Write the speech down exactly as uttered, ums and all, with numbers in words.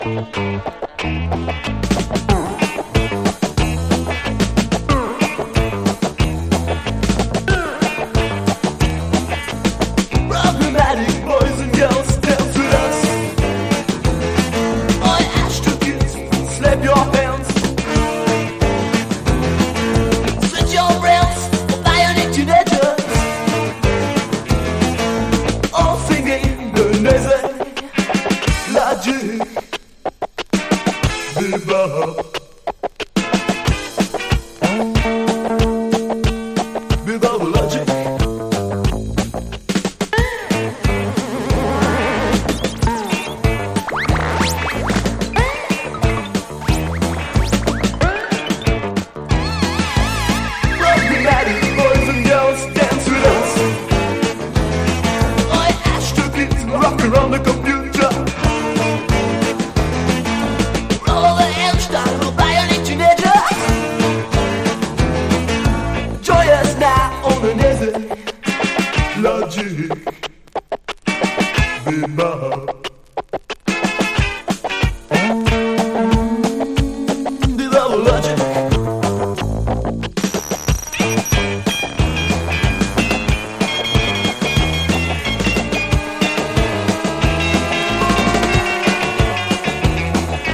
Problematic boys and girls dance with us. Boy, Ashton kids, slap your hands. Switch your rails for bionic teenagers. All singing the music. Logic. Viva. Viva the logic. Problematic boys and girls dance with us. Boy, Ashton kids rock around the computer. All the Einstein will bionic teenagers. Join us now on the desert.